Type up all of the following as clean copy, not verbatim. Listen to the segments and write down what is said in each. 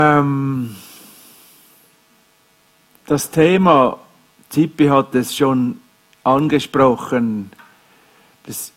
Das Thema, Zippi hat es schon angesprochen, das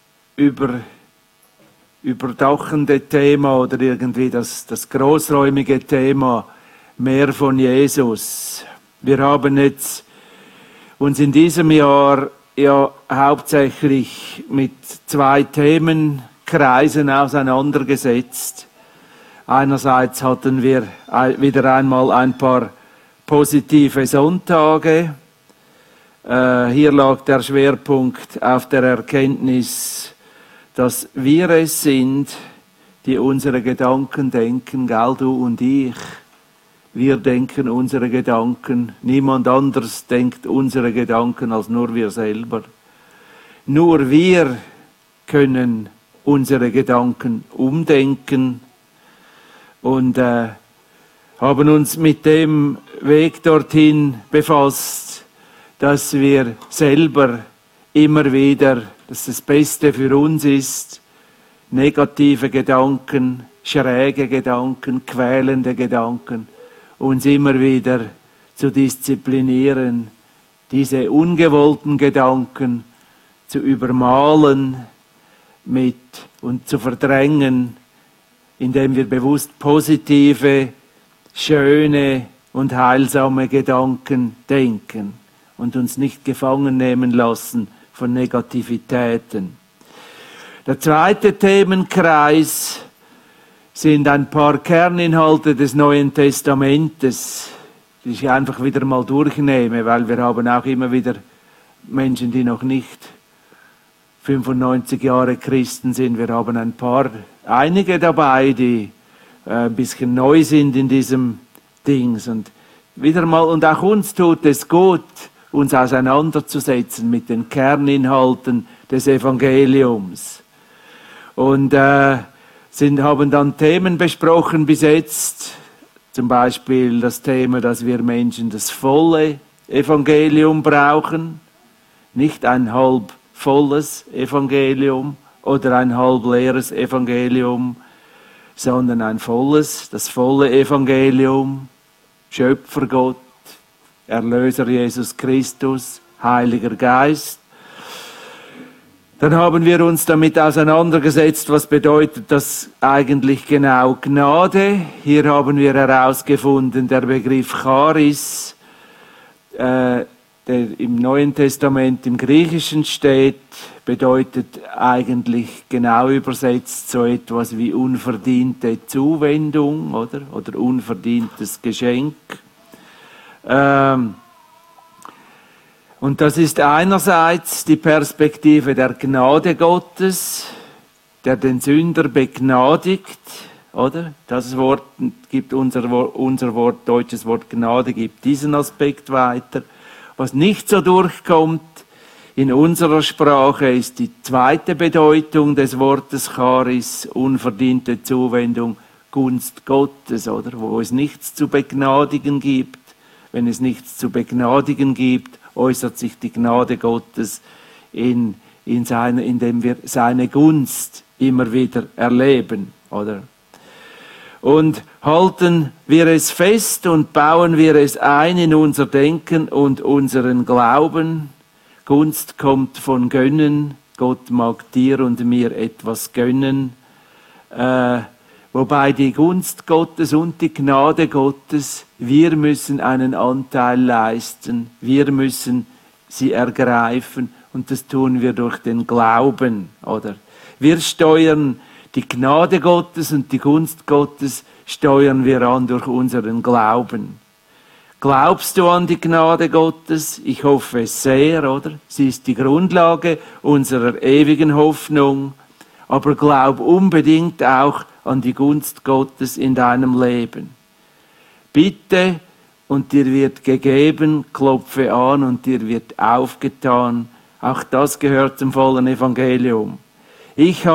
überdachende Thema oder irgendwie das großräumige Thema, mehr von Jesus. Wir haben jetzt uns in diesem Jahr ja hauptsächlich mit zwei Themenkreisen auseinandergesetzt. Einerseits hatten wir wieder einmal ein paar positive Sonntage. Hier lag der Schwerpunkt auf der Erkenntnis, dass wir es sind, die unsere Gedanken denken, gell, du und ich. Wir denken unsere Gedanken, niemand anders denkt unsere Gedanken als nur wir selber. Nur wir können unsere Gedanken umdenken und haben uns mit dem Weg dorthin befasst, dass wir selber immer wieder, dass das Beste für uns ist, negative Gedanken, schräge Gedanken, quälende Gedanken, uns immer wieder zu disziplinieren, diese ungewollten Gedanken zu übermalen und zu verdrängen, indem wir bewusst positive, schöne und heilsame Gedanken denken und uns nicht gefangen nehmen lassen von Negativitäten. Der zweite Themenkreis sind ein paar Kerninhalte des Neuen Testamentes, die ich einfach wieder mal durchnehme, weil wir haben auch immer wieder Menschen, die noch nicht 95 Jahre Christen sind. Wir haben einige dabei, die ein bisschen neu sind in diesem Dings. Und wieder mal, und auch uns tut es gut, uns auseinanderzusetzen mit den Kerninhalten des Evangeliums. Und haben dann Themen besprochen bis jetzt, zum Beispiel das Thema, dass wir Menschen das volle Evangelium brauchen, nicht ein halb volles Evangelium oder ein halb leeres Evangelium, sondern das volle Evangelium, Schöpfergott, Erlöser Jesus Christus, Heiliger Geist. Dann haben wir uns damit auseinandergesetzt, was bedeutet das eigentlich genau Gnade. Hier haben wir herausgefunden, der Begriff Charis, der im Neuen Testament im Griechischen steht, bedeutet eigentlich genau übersetzt so etwas wie unverdiente Zuwendung oder unverdientes Geschenk. Und das ist einerseits die Perspektive der Gnade Gottes, der den Sünder begnadigt, oder? Das Wort gibt unser deutsches Wort Gnade gibt diesen Aspekt weiter. Was nicht so durchkommt in unserer Sprache ist die zweite Bedeutung des Wortes Charis, unverdiente Zuwendung, Gunst Gottes, oder? Wo es nichts zu begnadigen gibt. Wenn es nichts zu begnadigen gibt, äußert sich die Gnade Gottes indem wir seine Gunst immer wieder erleben, oder? Und halten wir es fest und bauen wir es ein in unser Denken und unseren Glauben. Gunst kommt von Gönnen. Gott mag dir und mir etwas gönnen. Wobei die Gunst Gottes und die Gnade Gottes, wir müssen einen Anteil leisten. Wir müssen sie ergreifen und das tun wir durch den Glauben, oder? Wir steuern die Gnade Gottes und die Gunst Gottes steuern wir an durch unseren Glauben. Glaubst du an die Gnade Gottes? Ich hoffe es sehr, oder? Sie ist die Grundlage unserer ewigen Hoffnung. Aber glaub unbedingt auch an die Gunst Gottes in deinem Leben. Bitte und dir wird gegeben, klopfe an und dir wird aufgetan. Auch das gehört zum vollen Evangelium. Ich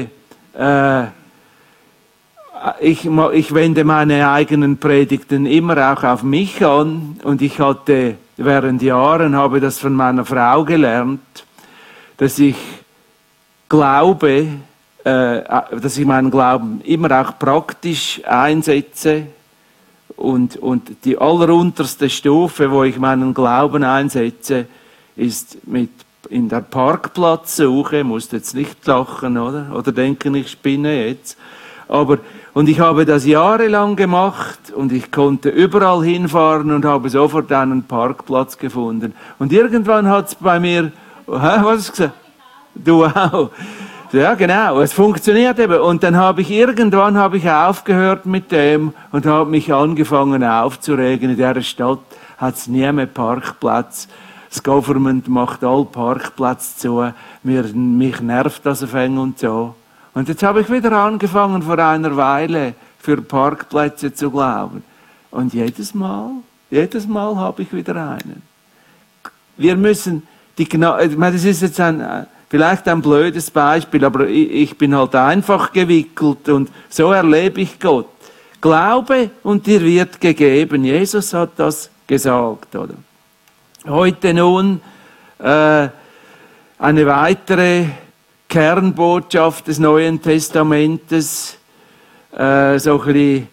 wende meine eigenen Predigten immer auch auf mich an und ich hatte während Jahren, habe das von meiner Frau gelernt, dass ich glaube, dass ich meinen Glauben immer auch praktisch einsetze, Und die allerunterste Stufe, wo ich meinen Glauben einsetze, ist in der Parkplatzsuche. Musst jetzt nicht lachen, oder? Oder denken, ich spinne jetzt. Und ich habe das jahrelang gemacht und ich konnte überall hinfahren und habe sofort einen Parkplatz gefunden. Und irgendwann hat es bei mir, was hast du gesagt? Du auch. Ja, genau, es funktioniert eben. Und dann irgendwann habe ich aufgehört mit dem und habe mich angefangen aufzuregen. In dieser Stadt hat es nie mehr Parkplatz. Das Government macht all Parkplätze zu. Mich nervt das auf eng und so. Und jetzt habe ich wieder angefangen, vor einer Weile für Parkplätze zu glauben. Und jedes Mal habe ich wieder einen. Wir müssen die Gnade, ich meine, das ist jetzt vielleicht ein blödes Beispiel, aber ich bin halt einfach gewickelt und so erlebe ich Gott. Glaube und dir wird gegeben. Jesus hat das gesagt, oder? Heute nun eine weitere Kernbotschaft des Neuen Testamentes, so ein bisschen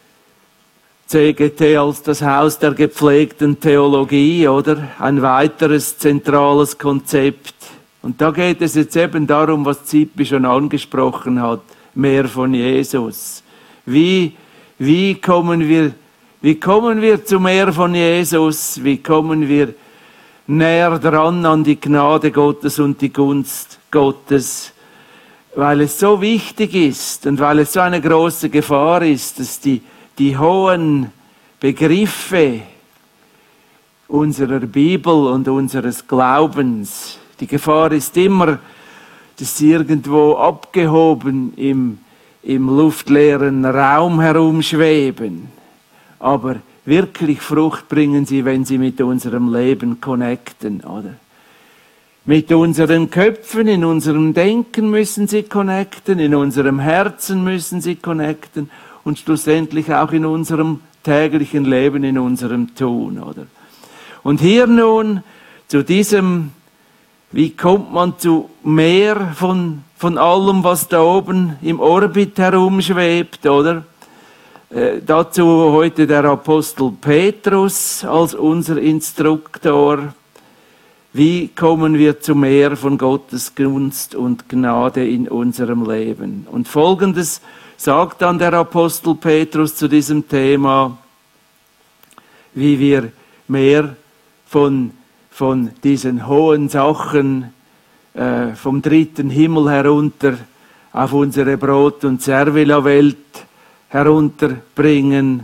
CGT als das Haus der gepflegten Theologie, oder? Ein weiteres zentrales Konzept. Und da geht es jetzt eben darum, was Zippi schon angesprochen hat, mehr von Jesus. Wie kommen wir zu mehr von Jesus? Wie kommen wir näher dran an die Gnade Gottes und die Gunst Gottes? Weil es so wichtig ist und weil es so eine große Gefahr ist, dass die hohen Begriffe unserer Bibel und unseres Glaubens, die Gefahr ist immer, dass sie irgendwo abgehoben im luftleeren Raum herumschweben. Aber wirklich Frucht bringen sie, wenn sie mit unserem Leben connecten, oder? Mit unseren Köpfen, in unserem Denken müssen sie connecten, in unserem Herzen müssen sie connecten und schlussendlich auch in unserem täglichen Leben, in unserem Tun, oder? Und hier nun zu diesem, wie kommt man zu mehr von allem, was da oben im Orbit herumschwebt, oder? Dazu heute der Apostel Petrus als unser Instruktor. Wie kommen wir zu mehr von Gottes Gunst und Gnade in unserem Leben? Und Folgendes sagt dann der Apostel Petrus zu diesem Thema, wie wir mehr von diesen hohen Sachen vom dritten Himmel herunter auf unsere Brot- und Servila-Welt herunterbringen.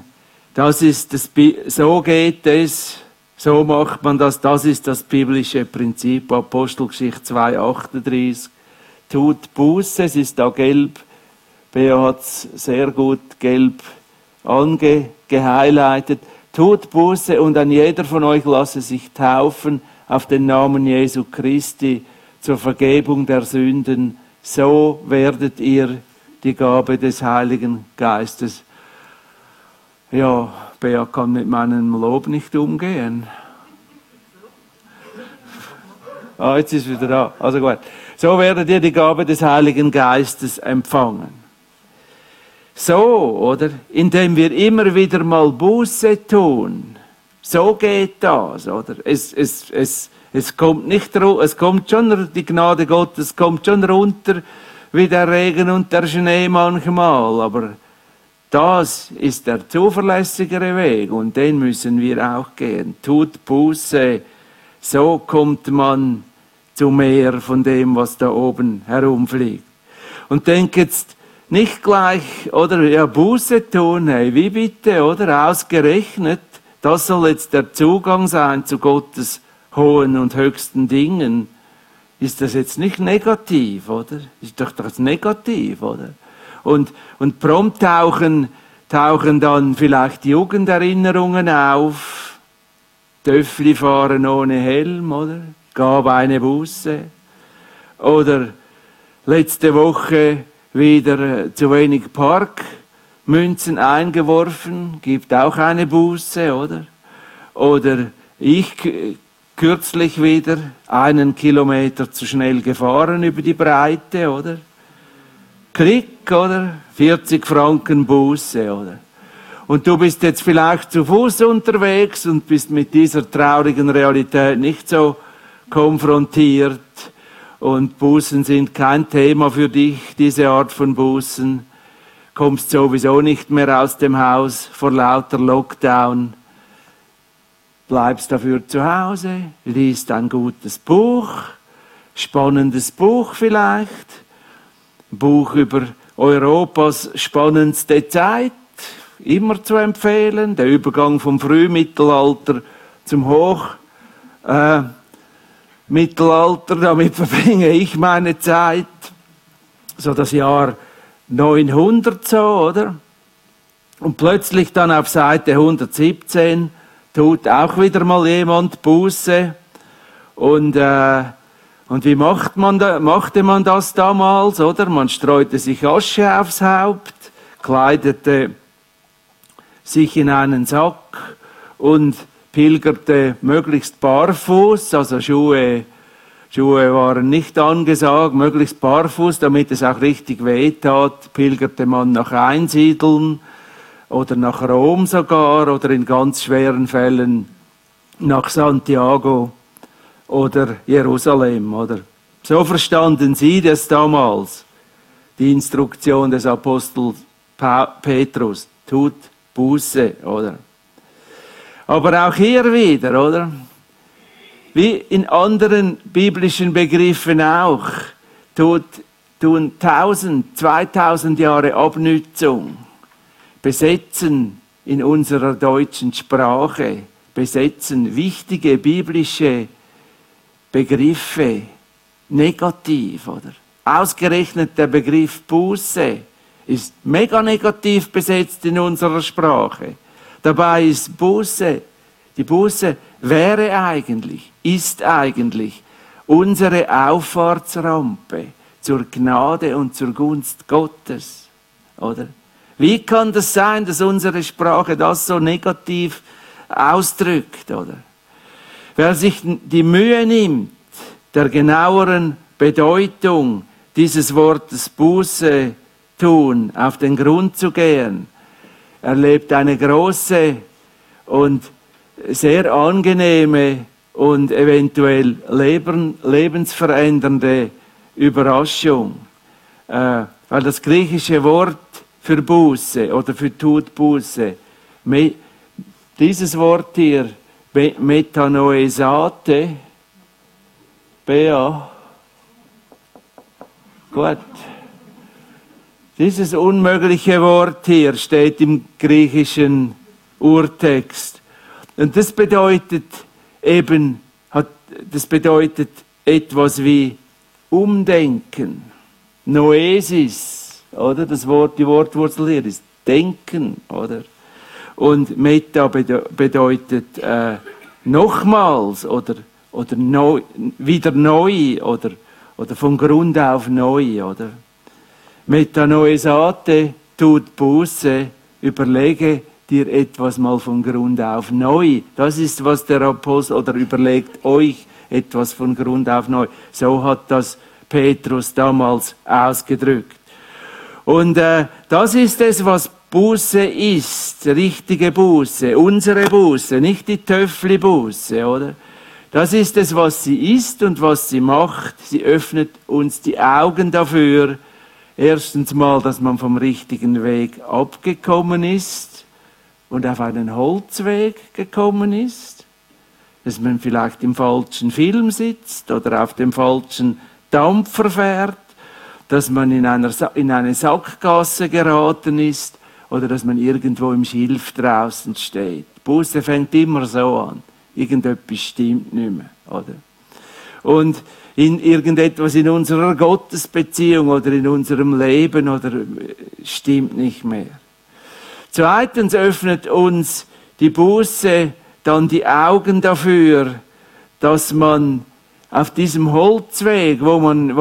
So geht es, so macht man das, das ist das biblische Prinzip, Apostelgeschichte 2,38. Tut Buße, es ist da gelb, Bea hat es sehr gut gelb gehighlightet. Tut Buße und an jeder von euch lasse sich taufen auf den Namen Jesu Christi zur Vergebung der Sünden. So werdet ihr die Gabe des Heiligen Geistes. Ja, Bea kann mit meinem Lob nicht umgehen. Jetzt ist wieder da. Also gut. So werdet ihr die Gabe des Heiligen Geistes empfangen. So, oder? Indem wir immer wieder mal Buße tun. So geht das, oder? Es kommt nicht, es kommt schon, die Gnade Gottes kommt schon runter, wie der Regen und der Schnee manchmal, aber das ist der zuverlässigere Weg und den müssen wir auch gehen. Tut Buße, so kommt man zu mehr von dem, was da oben herumfliegt. Und denk jetzt nicht gleich, oder, ja, Buße tun, hey, wie bitte, oder, ausgerechnet, das soll jetzt der Zugang sein zu Gottes hohen und höchsten Dingen. Ist das jetzt nicht negativ, oder? Ist doch das negativ, oder? Und prompt tauchen dann vielleicht Jugenderinnerungen auf. Töffli fahren ohne Helm, oder? Gab eine Buße. Oder letzte Woche wieder zu wenig Parkmünzen eingeworfen, gibt auch eine Buße, oder? Oder ich kürzlich wieder 1 Kilometer zu schnell gefahren über die Breite, oder? Klick, oder? 40 Franken Buße, oder? Und du bist jetzt vielleicht zu Fuß unterwegs und bist mit dieser traurigen Realität nicht so konfrontiert. Und Bußen sind kein Thema für dich, diese Art von Bußen. Kommst sowieso nicht mehr aus dem Haus vor lauter Lockdown. Bleibst dafür zu Hause, liest ein gutes Buch, spannendes Buch vielleicht, Buch über Europas spannendste Zeit, immer zu empfehlen, der Übergang vom Frühmittelalter zum Hochmittelalter, damit verbringe ich meine Zeit, so das Jahr 900 so, oder? Und plötzlich dann auf Seite 117 tut auch wieder mal jemand Buße. Und wie machte man das damals, oder? Man streute sich Asche aufs Haupt, kleidete sich in einen Sack und pilgerte möglichst barfuß, also Schuhe waren nicht angesagt, möglichst barfuß, damit es auch richtig weh tat, pilgerte man nach Einsiedeln oder nach Rom sogar oder in ganz schweren Fällen nach Santiago oder Jerusalem, oder? So verstanden sie das damals, die Instruktion des Apostels Petrus, tut Buße, oder? Aber auch hier wieder, oder? Wie in anderen biblischen Begriffen auch, tun 1000, 2000 Jahre Abnützung, besetzen in unserer deutschen Sprache, besetzen wichtige biblische Begriffe negativ, oder? Ausgerechnet der Begriff Buße ist mega negativ besetzt in unserer Sprache. Dabei ist Buße, die Buße ist eigentlich unsere Auffahrtsrampe zur Gnade und zur Gunst Gottes, oder? Wie kann das sein, dass unsere Sprache das so negativ ausdrückt, oder? Wer sich die Mühe nimmt, der genaueren Bedeutung dieses Wortes Buße tun, auf den Grund zu gehen, erlebt eine große und sehr angenehme und eventuell lebensverändernde Überraschung. Weil das griechische Wort für Buße oder für tut Buße, dieses Wort hier, Metanoesate, Bea, gut. Dieses unmögliche Wort hier steht im griechischen Urtext. Und das bedeutet etwas wie Umdenken. Noesis, oder? Die Wortwurzel hier ist Denken, oder? Und Meta bedeutet nochmals oder neu, wieder neu oder von Grund auf neu, oder? Metanoesate tut Buße, überlege dir etwas mal von Grund auf neu. Das ist, was der Apostel, oder überlegt euch etwas von Grund auf neu. So hat das Petrus damals ausgedrückt. Und das ist es, was Buße ist, richtige Buße, unsere Buße, nicht die Töffli-Buße, oder? Das ist es, was sie ist und was sie macht. Sie öffnet uns die Augen dafür, erstens mal, dass man vom richtigen Weg abgekommen ist und auf einen Holzweg gekommen ist, dass man vielleicht im falschen Film sitzt oder auf dem falschen Dampfer fährt, dass man in eine Sackgasse geraten ist oder dass man irgendwo im Schilf draußen steht. Buße fängt immer so an. Irgendetwas stimmt nicht mehr, oder? Und in irgendetwas in unserer Gottesbeziehung oder in unserem Leben oder stimmt nicht mehr. Zweitens öffnet uns die Buße dann die Augen dafür, dass man auf diesem Holzweg, wo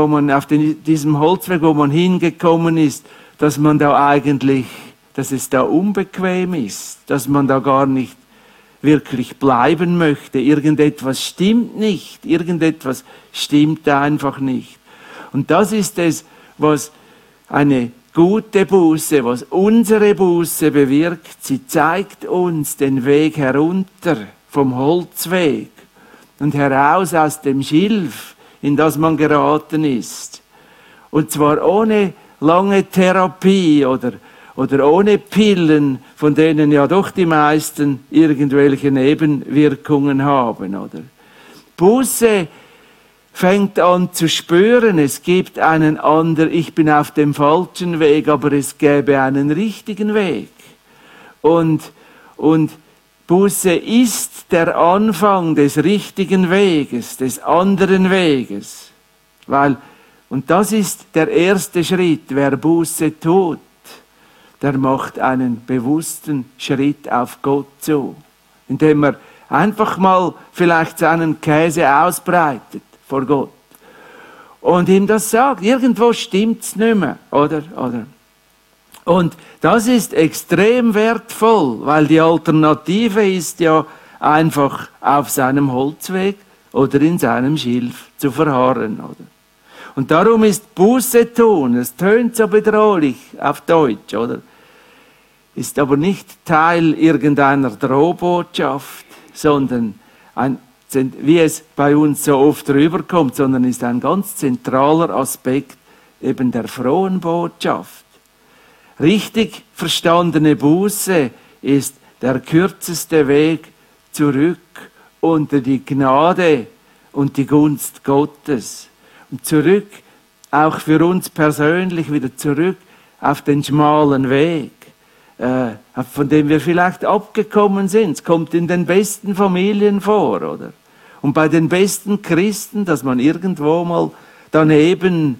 man hingekommen ist, dass es da unbequem ist, dass man da gar nicht wirklich bleiben möchte. Irgendetwas stimmt nicht. Irgendetwas stimmt einfach nicht. Und das ist es, was eine gute Buße, was unsere Buße bewirkt, sie zeigt uns den Weg herunter vom Holzweg und heraus aus dem Schilf, in das man geraten ist. Und zwar ohne lange Therapie oder ohne Pillen, von denen ja doch die meisten irgendwelche Nebenwirkungen haben, oder? Buße fängt an zu spüren, es gibt einen anderen, ich bin auf dem falschen Weg, aber es gäbe einen richtigen Weg. Und Buße ist der Anfang des richtigen Weges, des anderen Weges. Und das ist der erste Schritt, wer Buße tut, der macht einen bewussten Schritt auf Gott zu, indem er einfach mal vielleicht seinen Käse ausbreitet vor Gott und ihm das sagt, irgendwo stimmt's nicht mehr, oder? Und das ist extrem wertvoll, weil die Alternative ist ja einfach auf seinem Holzweg oder in seinem Schilf zu verharren, oder? Und darum ist Buße tun, es tönt so bedrohlich auf Deutsch, oder? Ist aber nicht Teil irgendeiner Drohbotschaft, sondern wie es bei uns so oft rüberkommt, sondern ist ein ganz zentraler Aspekt eben der frohen Botschaft. Richtig verstandene Buße ist der kürzeste Weg zurück unter die Gnade und die Gunst Gottes. Und zurück, auch für uns persönlich, wieder zurück auf den schmalen Weg, von dem wir vielleicht abgekommen sind. Es kommt in den besten Familien vor, oder? Und bei den besten Christen, dass man irgendwo mal daneben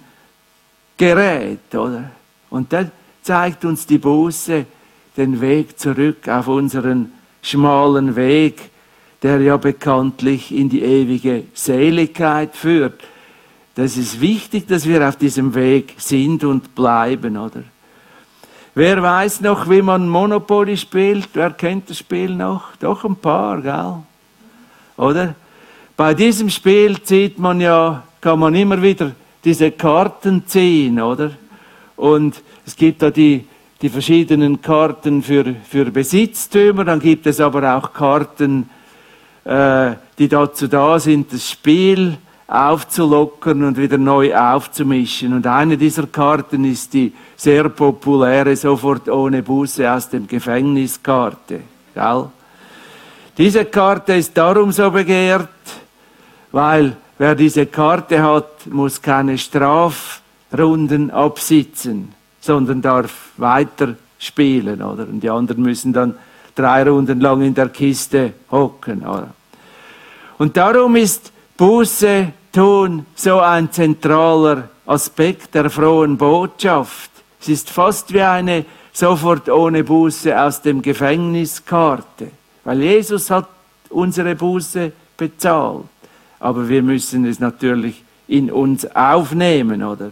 gerät, oder? Und dann zeigt uns die Buße den Weg zurück auf unseren schmalen Weg, der ja bekanntlich in die ewige Seligkeit führt. Das ist wichtig, dass wir auf diesem Weg sind und bleiben, oder? Wer weiß noch, wie man Monopoly spielt? Wer kennt das Spiel noch? Doch ein paar, gell? Oder? Bei diesem Spiel kann man immer wieder diese Karten ziehen, oder? Und es gibt da die verschiedenen Karten für Besitztümer, dann gibt es aber auch Karten, die dazu da sind, das Spiel aufzulockern und wieder neu aufzumischen. Und eine dieser Karten ist die sehr populäre sofort ohne Buße aus dem Gefängnis Karte. Gell? Diese Karte ist darum so begehrt, weil wer diese Karte hat, muss keine Strafrunden absitzen, sondern darf weiter spielen, oder? Und die anderen müssen dann 3 Runden lang in der Kiste hocken, oder? Und darum ist Buße tun so ein zentraler Aspekt der frohen Botschaft. Es ist fast wie eine sofort ohne Buße aus dem Gefängnis Karte, weil Jesus hat unsere Buße bezahlt. Aber wir müssen es natürlich in uns aufnehmen, oder?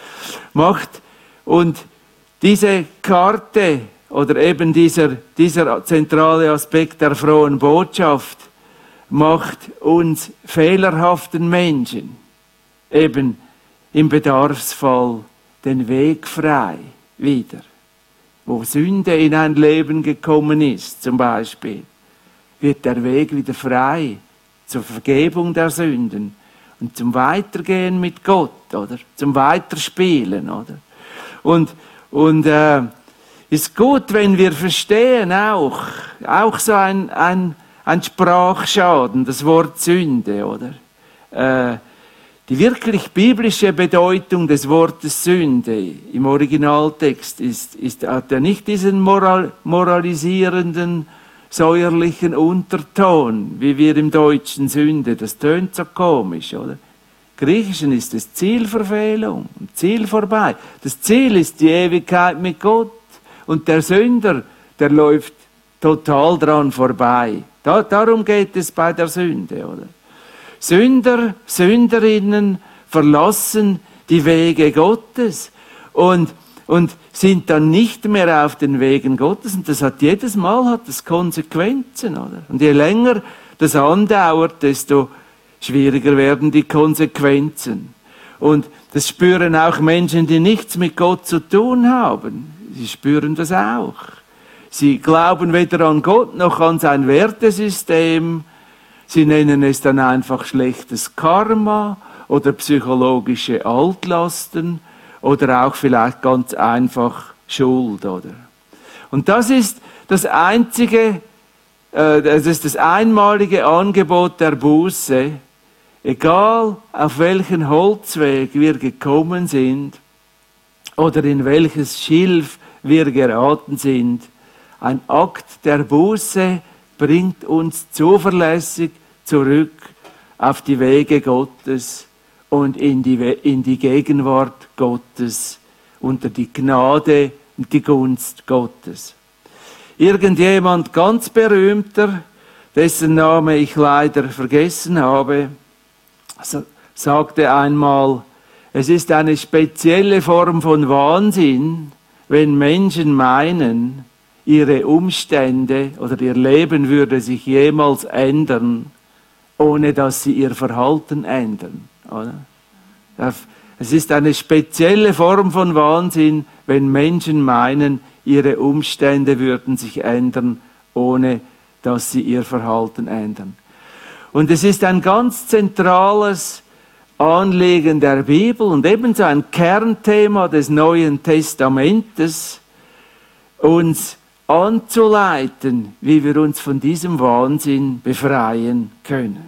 Und diese Karte oder eben dieser zentrale Aspekt der frohen Botschaft macht uns fehlerhaften Menschen eben im Bedarfsfall den Weg frei wieder. Wo Sünde in ein Leben gekommen ist, zum Beispiel, wird der Weg wieder frei zur Vergebung der Sünden und zum Weitergehen mit Gott, oder? Zum Weiterspielen, oder? Und ist gut, wenn wir verstehen auch so ein Sprachschaden, das Wort Sünde, oder? Die wirklich biblische Bedeutung des Wortes Sünde im Originaltext hat ja nicht diesen moralisierenden, säuerlichen Unterton, wie wir im Deutschen Sünde. Das tönt so komisch, oder? Im Griechischen ist es Zielverfehlung, Ziel vorbei. Das Ziel ist die Ewigkeit mit Gott. Und der Sünder, der läuft total dran vorbei. Darum geht es bei der Sünde, oder? Sünder, Sünderinnen verlassen die Wege Gottes und sind dann nicht mehr auf den Wegen Gottes. Und das hat jedes Mal Konsequenzen, oder? Und je länger das andauert, desto schwieriger werden die Konsequenzen. Und das spüren auch Menschen, die nichts mit Gott zu tun haben. Sie spüren das auch. Sie glauben weder an Gott noch an sein Wertesystem. Sie nennen es dann einfach schlechtes Karma oder psychologische Altlasten oder auch vielleicht ganz einfach Schuld, oder? Und das ist das einmalige Angebot der Buße. Egal auf welchen Holzweg wir gekommen sind oder in welches Schilf wir geraten sind, ein Akt der Buße bringt uns zuverlässig zurück auf die Wege Gottes und in die Gegenwart Gottes, unter die Gnade und die Gunst Gottes. Irgendjemand ganz berühmter, dessen Name ich leider vergessen habe, sagte einmal, es ist eine spezielle Form von Wahnsinn, wenn Menschen meinen, ihre Umstände oder ihr Leben würde sich jemals ändern, ohne dass sie ihr Verhalten ändern. Oder? Es ist eine spezielle Form von Wahnsinn, wenn Menschen meinen, ihre Umstände würden sich ändern, ohne dass sie ihr Verhalten ändern. Und es ist ein ganz zentrales Anliegen der Bibel und ebenso ein Kernthema des Neuen Testamentes, uns anzuleiten, wie wir uns von diesem Wahnsinn befreien können.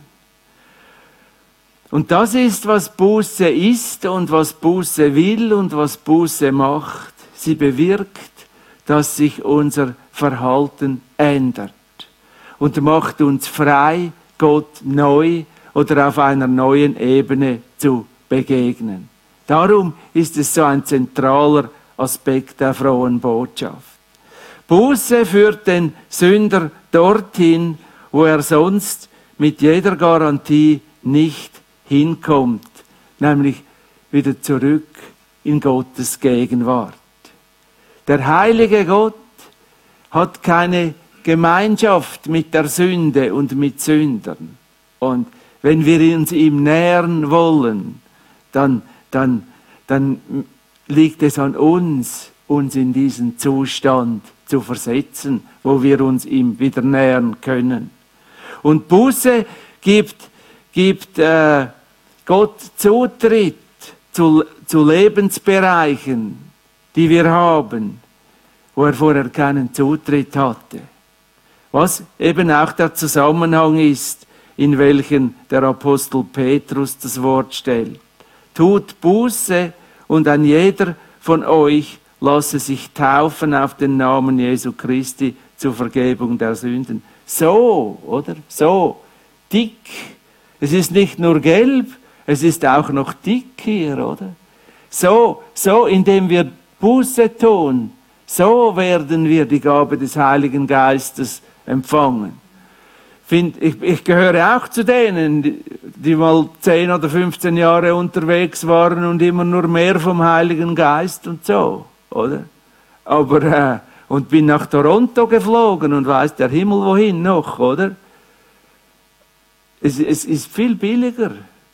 Und das ist, was Buße ist und was Buße will und was Buße macht. Sie bewirkt, dass sich unser Verhalten ändert und macht uns frei, Gott neu oder auf einer neuen Ebene zu begegnen. Darum ist es so ein zentraler Aspekt der frohen Botschaft. Buße führt den Sünder dorthin, wo er sonst mit jeder Garantie nicht hinkommt, nämlich wieder zurück in Gottes Gegenwart. Der heilige Gott hat keine Gemeinschaft mit der Sünde und mit Sündern. Und wenn wir uns ihm nähern wollen, dann liegt es an uns in diesen Zustand zu versetzen, wo wir uns ihm wieder nähern können. Und Buße gibt Gott Zutritt zu Lebensbereichen, die wir haben, wo er vorher keinen Zutritt hatte. Was eben auch der Zusammenhang ist, in welchen der Apostel Petrus das Wort stellt. Tut Buße und ein jeder von euch lasse sich taufen auf den Namen Jesu Christi zur Vergebung der Sünden. So, oder? So, dick. Es ist nicht nur gelb, es ist auch noch dick hier, oder? So, indem wir Buße tun, so werden wir die Gabe des Heiligen Geistes empfangen. Ich gehöre auch zu denen, die mal 10 oder 15 Jahre unterwegs waren und immer nur mehr vom Heiligen Geist und so, oder? Aber, und bin nach Toronto geflogen und weiß der Himmel wohin noch, oder? Es ist viel billiger,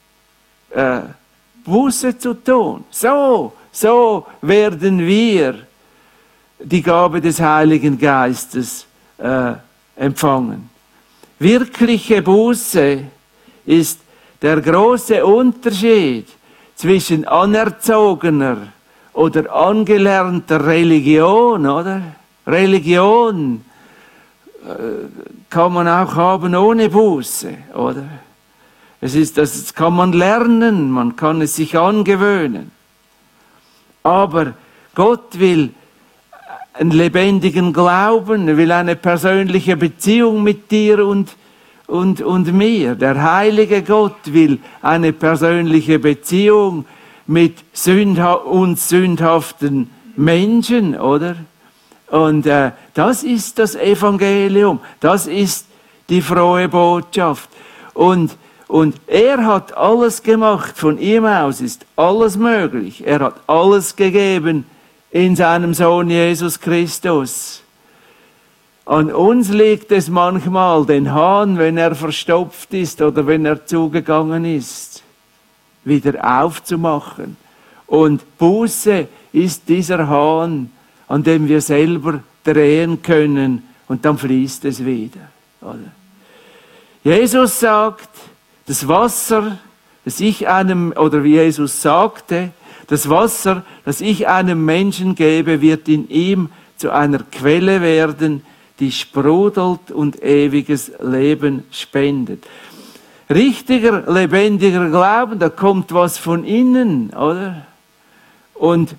Buße zu tun. So werden wir die Gabe des Heiligen Geistes empfangen. Wirkliche Buße ist der große Unterschied zwischen anerzogener oder angelernter Religion, oder? Religion kann man auch haben ohne Buße, oder? Das kann man lernen, man kann es sich angewöhnen. Aber Gott will einen lebendigen Glauben, er will eine persönliche Beziehung mit dir und mir. Der heilige Gott will eine persönliche Beziehung mit uns sündhaften Menschen, oder? Und das ist das Evangelium, das ist die frohe Botschaft. Und er hat alles gemacht, von ihm aus ist alles möglich. Er hat alles gegeben in seinem Sohn Jesus Christus. An uns liegt es manchmal, den Hahn, wenn er verstopft ist oder wenn er zugegangen ist. wieder aufzumachen. Und Buße ist dieser Hahn, an dem wir selber drehen können und dann fließt es wieder. Oder? Jesus sagt, das Wasser, das ich einem, oder wie Jesus sagte, das Wasser, das ich einem Menschen gebe, wird in ihm zu einer Quelle werden, die sprudelt und ewiges Leben spendet. Richtiger, lebendiger Glauben, da kommt was von innen, oder? Und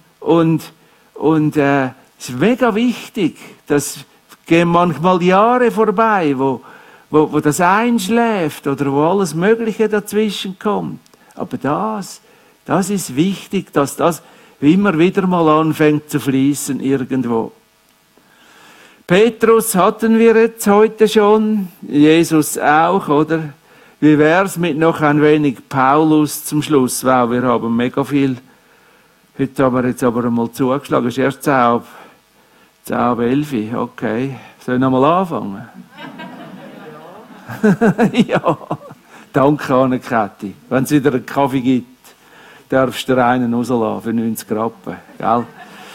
ist mega wichtig, das gehen manchmal Jahre vorbei, wo das einschläft oder wo alles Mögliche dazwischen kommt. Aber das ist wichtig, dass das immer wieder mal anfängt zu fließen irgendwo. Petrus hatten wir jetzt heute schon, Jesus auch, oder? Wie wär's mit noch ein wenig Paulus zum Schluss? Wow, wir haben mega viel. Heute haben wir jetzt aber einmal zugeschlagen. Es ist erst 10 ab 11. Okay. Soll ich nochmal anfangen? Ja. Danke, Anne-Kathi. Wenn es wieder einen Kaffee gibt, darfst du einen rauslassen für 90 Rappen. Gell?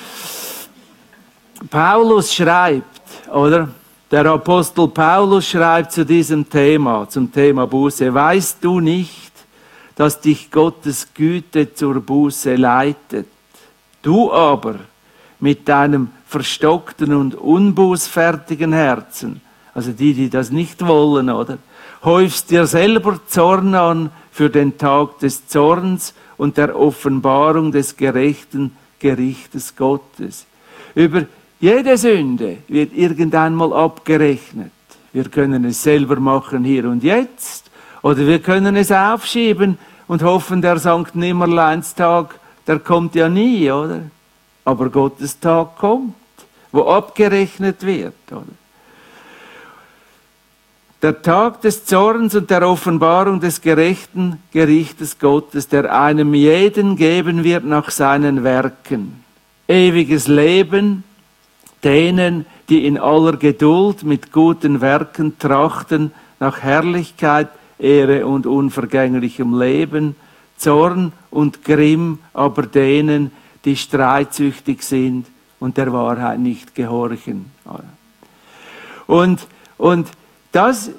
Paulus schreibt, oder? Der Apostel Paulus schreibt zu diesem Thema, zum Thema Buße. Weißt du nicht, dass dich Gottes Güte zur Buße leitet? Du aber mit deinem verstockten und unbußfertigen Herzen, also die das nicht wollen, oder? Häufst dir selber Zorn an für den Tag des Zorns und der Offenbarung des gerechten Gerichtes Gottes. Über jede Sünde wird irgendwann mal abgerechnet. Wir können es selber machen hier und jetzt, oder wir können es aufschieben und hoffen, der Sankt Nimmerleinstag, der kommt ja nie, oder? Aber Gottes Tag kommt, wo abgerechnet wird, oder? Der Tag des Zorns und der Offenbarung des gerechten Gerichtes Gottes, der einem jeden geben wird nach seinen Werken. Ewiges Leben denen, die in aller Geduld mit guten Werken trachten, nach Herrlichkeit, Ehre und unvergänglichem Leben, Zorn und Grimm aber denen, die streitsüchtig sind und der Wahrheit nicht gehorchen. Und das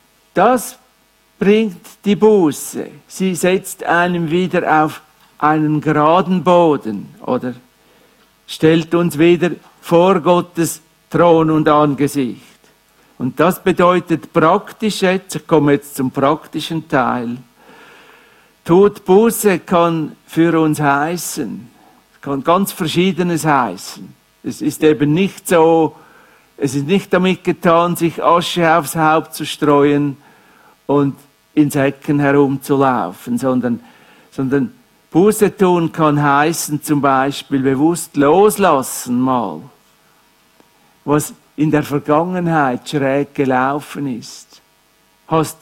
bringt die Buße. Sie setzt einem wieder auf einen geraden Boden, oder? Stellt uns wieder vor Gottes Thron und Angesicht. Und das bedeutet praktisch jetzt, ich komme jetzt zum praktischen Teil, tut Buße kann für uns heißen, kann ganz Verschiedenes heißen. Es ist eben nicht so, es ist nicht damit getan, sich Asche aufs Haupt zu streuen und in Säcken herumzulaufen, sondern Buße tun kann heißen, zum Beispiel bewusst loslassen mal, was in der Vergangenheit schräg gelaufen ist. Hast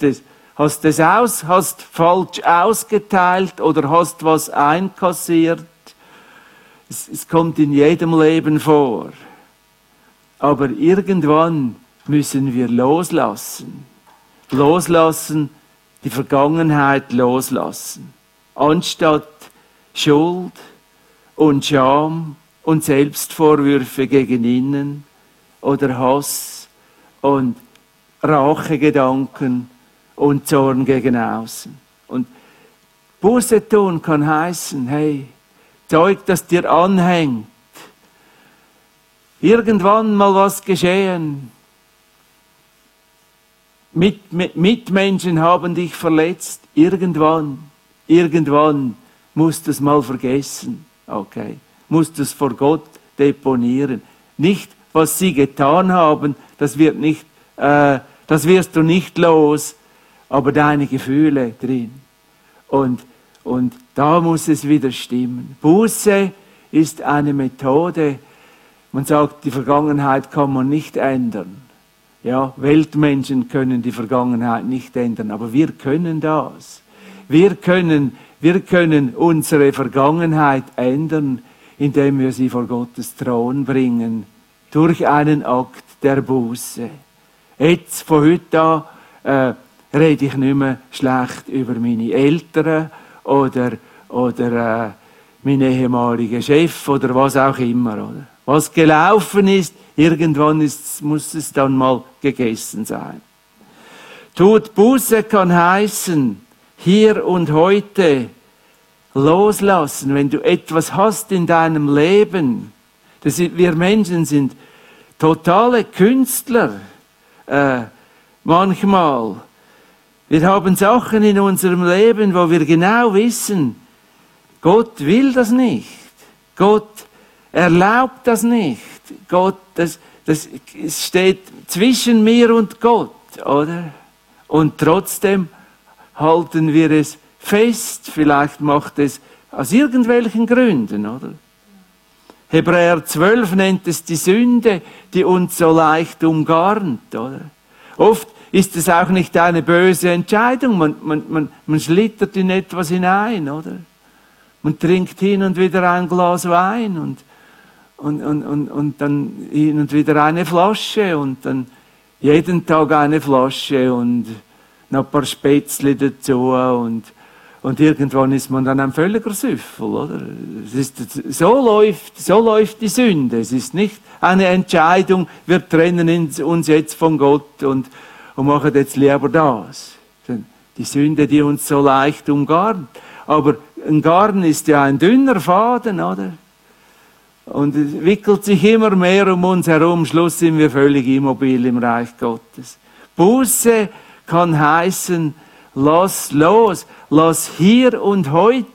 falsch ausgeteilt oder hast was einkassiert. Es kommt in jedem Leben vor. Aber irgendwann müssen wir loslassen. Loslassen, die Vergangenheit loslassen. Anstatt Schuld und Scham und Selbstvorwürfe gegen innen oder Hass und Rachegedanken und Zorn gegen außen. Und Buße tun kann heißen, hey, Zeug, das dir anhängt, irgendwann mal was geschehen. Mitmenschen haben dich verletzt. Irgendwann musst du es mal vergessen. Okay. Musst du es vor Gott deponieren. Nicht, was sie getan haben, das wirst du nicht los, aber deine Gefühle drin. Und da muss es wieder stimmen. Buße ist eine Methode. Man sagt, die Vergangenheit kann man nicht ändern. Ja, Weltmenschen können die Vergangenheit nicht ändern, aber wir können das. Wir können unsere Vergangenheit ändern, indem wir sie vor Gottes Thron bringen, durch einen Akt der Buße. Jetzt, von heute an, rede ich nicht mehr schlecht über meine Eltern oder mein ehemaliger Chef oder was auch immer. Oder? Was gelaufen ist, irgendwann muss es dann mal gegessen sein. Tut Buße kann heißen, hier und heute loslassen, wenn du etwas hast in deinem Leben. Wir Menschen sind totale Künstler, manchmal. Wir haben Sachen in unserem Leben, wo wir genau wissen, Gott will das nicht. Gott erlaubt das nicht. Gott, das steht zwischen mir und Gott, oder? Und trotzdem halten wir es fest. Vielleicht macht es aus irgendwelchen Gründen, oder? Hebräer 12 nennt es die Sünde, die uns so leicht umgarnt, oder? Oft ist es auch nicht eine böse Entscheidung. Man schlittert in etwas hinein, oder? Man trinkt hin und wieder ein Glas Wein und dann hin und wieder eine Flasche und dann jeden Tag eine Flasche und noch ein paar Spätzle dazu und irgendwann ist man dann ein völliger Süffel, oder? So läuft die Sünde. Es ist nicht eine Entscheidung, wir trennen uns jetzt von Gott und machen jetzt lieber das. Die Sünde, die uns so leicht umgarnt. Aber ein Garn ist ja ein dünner Faden, oder? Und es wickelt sich immer mehr um uns herum. Am Schluss sind wir völlig immobil im Reich Gottes. Buße kann heißen, lass los, lass hier und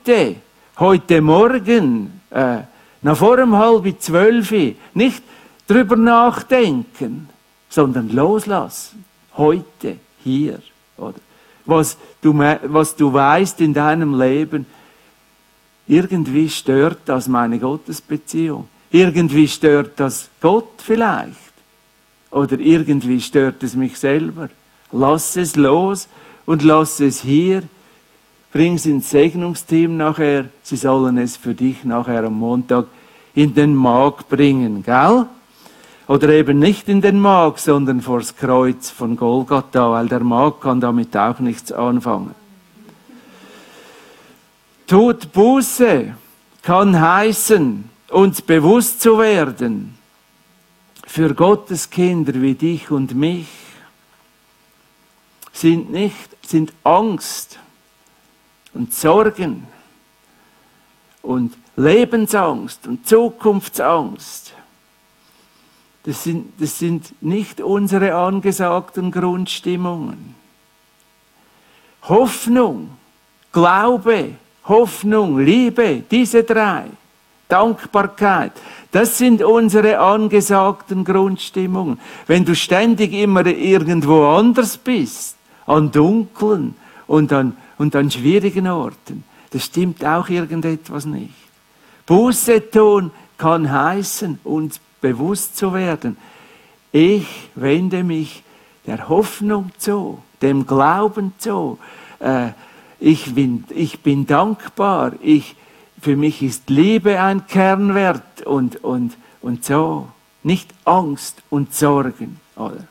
heute Morgen, nach vor 11:30, nicht drüber nachdenken, sondern loslassen. Heute, hier, oder? Was du weißt in deinem Leben, irgendwie stört das meine Gottesbeziehung. Irgendwie stört das Gott vielleicht. Oder irgendwie stört es mich selber. Lass es los und lass es hier. Bring es ins Segnungsteam nachher. Sie sollen es für dich nachher am Montag in den Mark bringen, gell? Oder eben nicht in den Mark, sondern vors Kreuz von Golgatha, weil der Mark kann damit auch nichts anfangen. Tut Buße kann heißen, uns bewusst zu werden, für Gottes Kinder wie dich und mich sind Angst und Sorgen und Lebensangst und Zukunftsangst. Das sind nicht unsere angesagten Grundstimmungen. Hoffnung, Glaube, Hoffnung, Liebe, diese drei, Dankbarkeit, das sind unsere angesagten Grundstimmungen. Wenn du ständig immer irgendwo anders bist, an dunklen und an schwierigen Orten, das stimmt auch irgendetwas nicht. Buße tun kann heißen, uns bewusst zu werden. Ich wende mich der Hoffnung zu, dem Glauben zu. Ich bin dankbar. Für mich ist Liebe ein Kernwert und so. Nicht Angst und Sorgen, oder?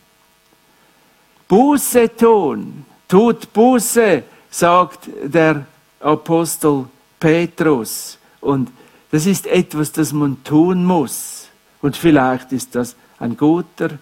Buße tun. Tut Buße, sagt der Apostel Petrus. Und das ist etwas, das man tun muss. Und vielleicht ist das eine gute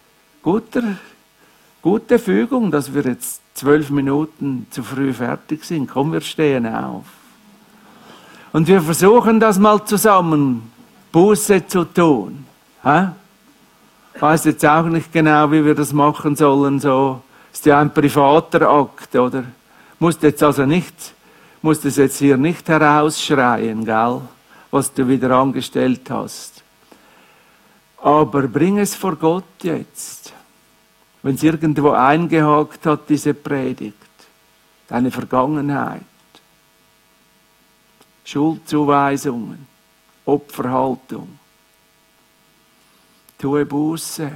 Fügung, dass wir jetzt 12 Minuten zu früh fertig sind. Komm, wir stehen auf. Und wir versuchen das mal zusammen, Buße zu tun. Ich weiß jetzt auch nicht genau, wie wir das machen sollen. So ist ja ein privater Akt, oder? Musst es jetzt hier nicht herausschreien, gell? Was du wieder angestellt hast. Aber bring es vor Gott jetzt. Wenn es irgendwo eingehakt hat, diese Predigt, deine Vergangenheit, Schuldzuweisungen, Opferhaltung, tue Buße.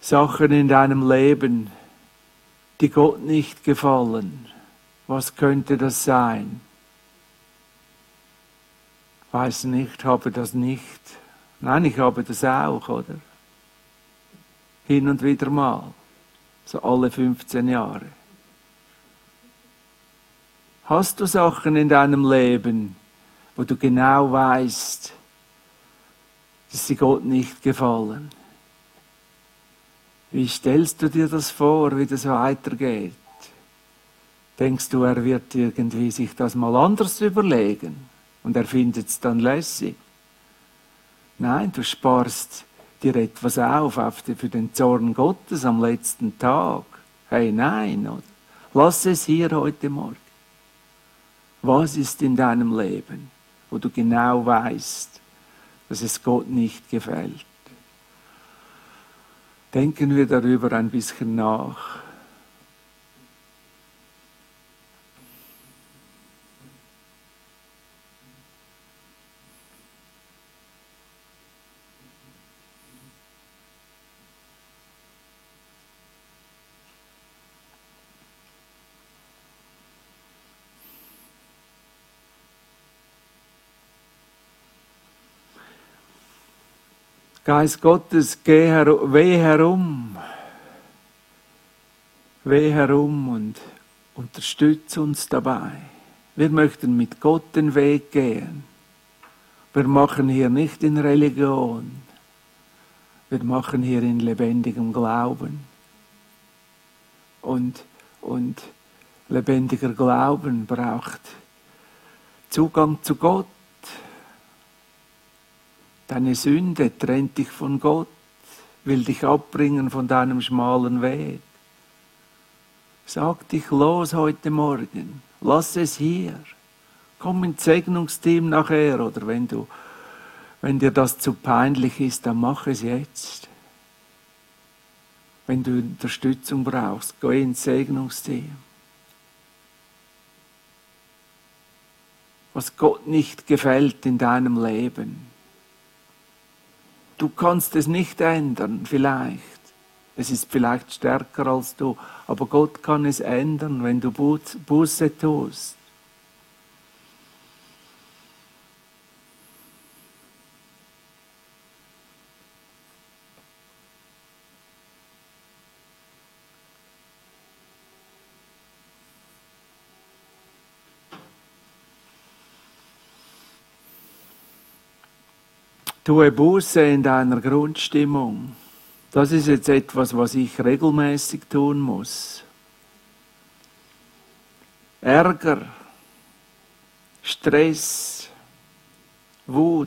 Sachen in deinem Leben, die Gott nicht gefallen. Was könnte das sein? Weiß nicht, habe das nicht. Nein, ich habe das auch, oder? Hin und wieder mal. So alle 15 Jahre. Hast du Sachen in deinem Leben, wo du genau weißt, dass sie Gott nicht gefallen? Wie stellst du dir das vor, wie das weitergeht? Denkst du, er wird irgendwie sich das mal anders überlegen und er findet es dann lässig? Nein, du sparst dir etwas für den Zorn Gottes am letzten Tag. Hey, nein, oder? Lass es hier heute Morgen. Was ist in deinem Leben, wo du genau weißt, dass es Gott nicht gefällt? Denken wir darüber ein bisschen nach. Geist Gottes, weh herum und unterstütze uns dabei. Wir möchten mit Gott den Weg gehen. Wir machen hier nicht in Religion. Wir machen hier in lebendigem Glauben. Und lebendiger Glauben braucht Zugang zu Gott. Deine Sünde trennt dich von Gott, will dich abbringen von deinem schmalen Weg. Sag dich los heute Morgen, lass es hier. Komm ins Segnungsteam nachher oder wenn dir das zu peinlich ist, dann mach es jetzt. Wenn du Unterstützung brauchst, geh ins Segnungsteam. Was Gott nicht gefällt in deinem Leben, du kannst es nicht ändern, vielleicht. Es ist vielleicht stärker als du, aber Gott kann es ändern, wenn du Buße tust. Tue Buße in deiner Grundstimmung. Das ist jetzt etwas, was ich regelmäßig tun muss. Ärger, Stress, Wut,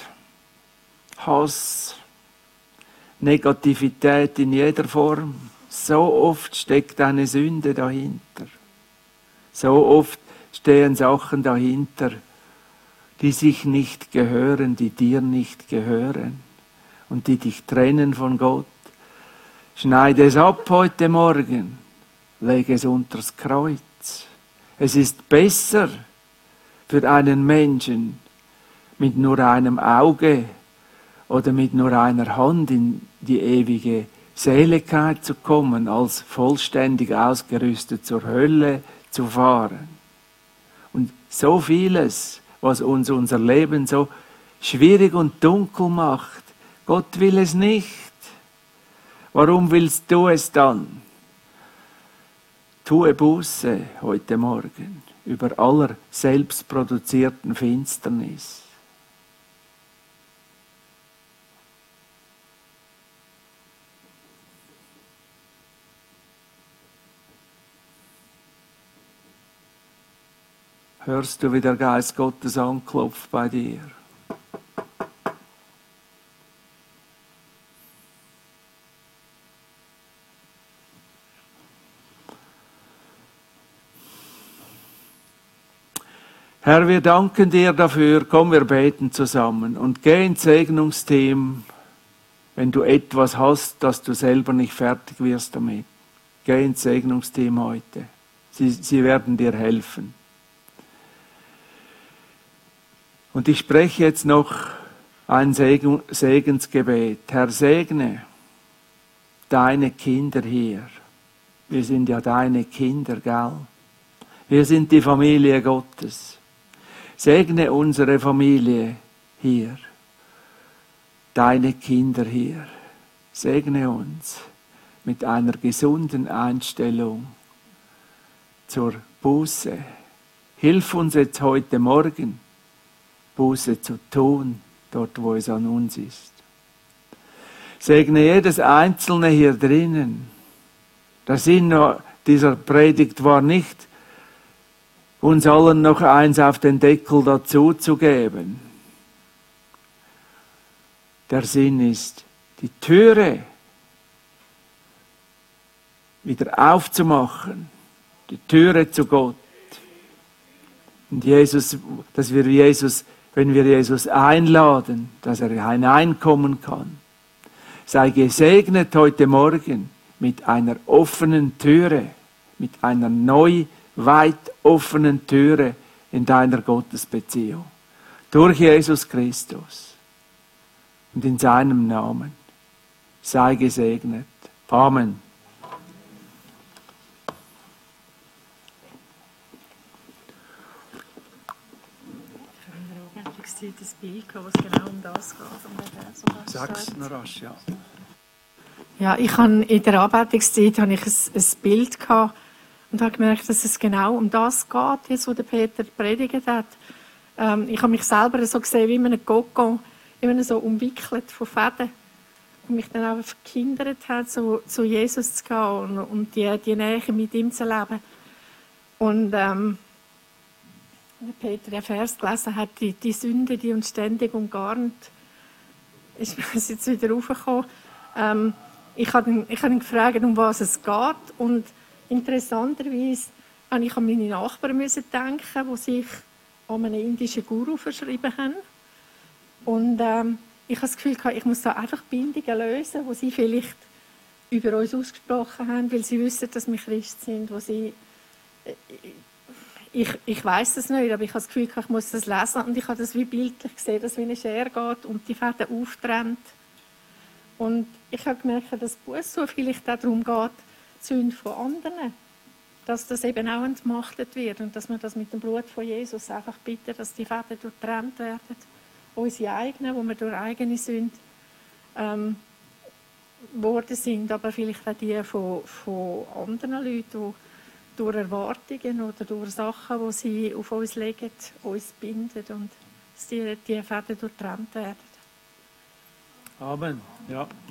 Hass, Negativität in jeder Form. So oft steckt eine Sünde dahinter. So oft stehen Sachen dahinter, die sich nicht gehören, die dir nicht gehören und die dich trennen von Gott. Schneide es ab heute Morgen, lege es unters Kreuz. Es ist besser für einen Menschen mit nur einem Auge oder mit nur einer Hand in die ewige Seligkeit zu kommen, als vollständig ausgerüstet zur Hölle zu fahren. Und so vieles, was uns unser Leben so schwierig und dunkel macht. Gott will es nicht. Warum willst du es dann? Tue Buße heute Morgen über aller selbstproduzierten Finsternis. Hörst du, wie der Geist Gottes anklopft bei dir? Herr, wir danken dir dafür. Komm, wir beten zusammen und geh ins Segnungsteam, wenn du etwas hast, dass du selber nicht fertig wirst damit. Geh ins Segnungsteam heute. Sie werden dir helfen. Und ich spreche jetzt noch ein Segensgebet. Herr, segne deine Kinder hier. Wir sind ja deine Kinder, gell? Wir sind die Familie Gottes. Segne unsere Familie hier. Deine Kinder hier. Segne uns mit einer gesunden Einstellung zur Buße. Hilf uns jetzt heute Morgen, Buße zu tun, dort wo es an uns ist. Segne jedes Einzelne hier drinnen. Der Sinn dieser Predigt war nicht, uns allen noch eins auf den Deckel dazu zu geben. Der Sinn ist, die Türe wieder aufzumachen, die Türe zu Gott. Und Jesus, dass wir Jesus, wenn wir Jesus einladen, dass er hineinkommen kann. Sei gesegnet heute Morgen mit einer offenen Türe, mit einer neu weit offenen Türe in deiner Gottesbeziehung. Durch Jesus Christus. Und in seinem Namen. Sei gesegnet. Amen. Das Bild, wo es genau um das geht. Sag's noch rasch, ja. Ja, ich habe in der Anbetungszeit ein Bild gehabt und habe gemerkt, dass es genau um das geht, jetzt, wo der Peter predigt hat. Ich habe mich selber so gesehen wie in einem Kokon, immer so umwickelt von Fäden und mich dann auch verhindert hat, so zu Jesus zu gehen und die Nähe mit ihm zu leben. Und Peter den Vers gelesen hat, die Sünde, die uns ständig umgarnt, ist mir jetzt wieder raufgekommen. Ich habe ihn gefragt, um was es geht. Und interessanterweise musste ich an meine Nachbarn denken, die sich an einen indischen Guru verschrieben haben. Und ich habe das Gefühl, ich muss da einfach Bindungen lösen, die sie vielleicht über uns ausgesprochen haben, weil sie wissen, dass wir Christ sind, wo sie... Ich weiss es nicht, aber ich habe das Gefühl, ich muss das lesen. Und ich habe das wie bildlich gesehen, dass wie eine Schere geht und die Fäden auftrennt. Und ich habe gemerkt, dass Buß so vielleicht auch darum geht, die Sünde von anderen, dass das eben auch entmachtet wird und dass wir das mit dem Blut von Jesus einfach bitten, dass die Fäden durchtrennt werden. Unsere eigenen, wo wir durch eigene Sünde geworden sind, aber vielleicht auch die von anderen Leuten, die durch Erwartungen oder durch Sachen, die sie auf uns legen, uns binden und dass die Fäden durchtrennt werden. Amen. Ja.